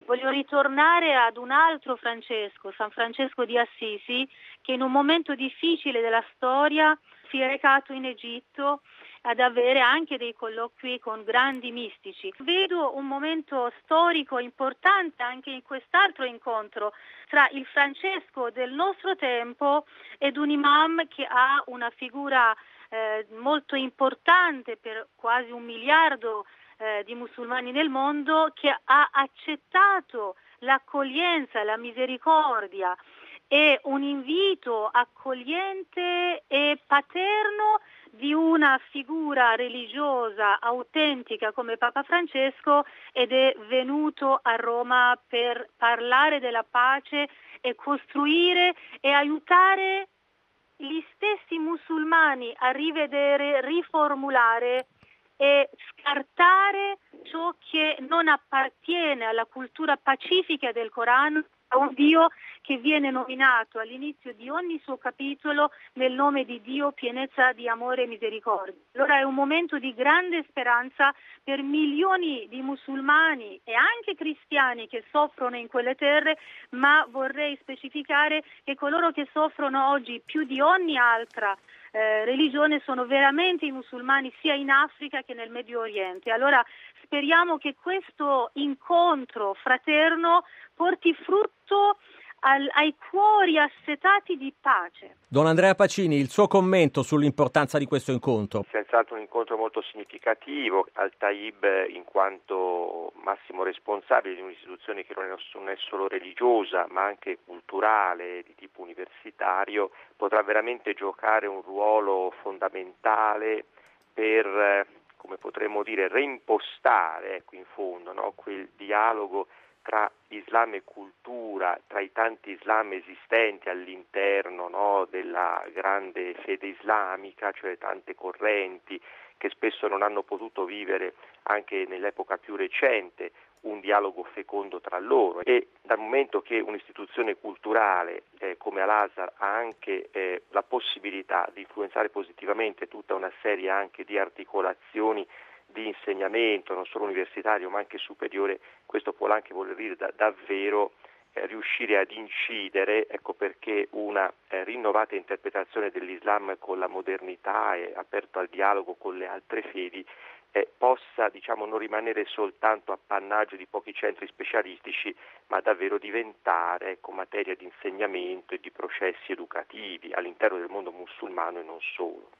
Voglio ritornare ad un altro Francesco, San Francesco di Assisi, che in un momento difficile della storia si è recato in Egitto ad avere anche dei colloqui con grandi mistici. Vedo un momento storico importante anche in quest'altro incontro tra il Francesco del nostro tempo ed un imam che ha una figura molto importante per quasi 1 miliardo di musulmani nel mondo, che ha accettato l'accoglienza, la misericordia e un invito accogliente e paterno di una figura religiosa autentica come Papa Francesco, ed è venuto a Roma per parlare della pace e costruire e aiutare gli stessi musulmani a rivedere, riformulare e scartare ciò che non appartiene alla cultura pacifica del Corano, a un Dio che viene nominato all'inizio di ogni suo capitolo nel nome di Dio, pienezza di amore e misericordia. Allora è un momento di grande speranza per milioni di musulmani e anche cristiani che soffrono in quelle terre, ma vorrei specificare che coloro che soffrono oggi più di ogni altra religione sono veramente i musulmani, sia in Africa che nel Medio Oriente. Allora speriamo che questo incontro fraterno porti frutto ai cuori assetati di pace. Don Andrea Pacini, il suo commento sull'importanza di questo incontro. Senz'altro un incontro molto significativo. Al-Taib, in quanto massimo responsabile di un'istituzione che non è solo religiosa ma anche culturale, di tipo universitario, potrà veramente giocare un ruolo fondamentale per, come potremmo dire, reimpostare, in fondo, no, quel dialogo tra Islam e cultura, tra i tanti Islam esistenti all'interno, no, della grande fede islamica, cioè tante correnti che spesso non hanno potuto vivere anche nell'epoca più recente un dialogo fecondo tra loro, e dal momento che un'istituzione culturale come Al-Azhar ha anche la possibilità di influenzare positivamente tutta una serie anche di articolazioni di insegnamento, non solo universitario ma anche superiore, questo può anche voler dire davvero riuscire ad incidere, ecco perché una rinnovata interpretazione dell'Islam con la modernità e aperto al dialogo con le altre fedi possa, non rimanere soltanto appannaggio di pochi centri specialistici, ma davvero diventare materia di insegnamento e di processi educativi all'interno del mondo musulmano e non solo.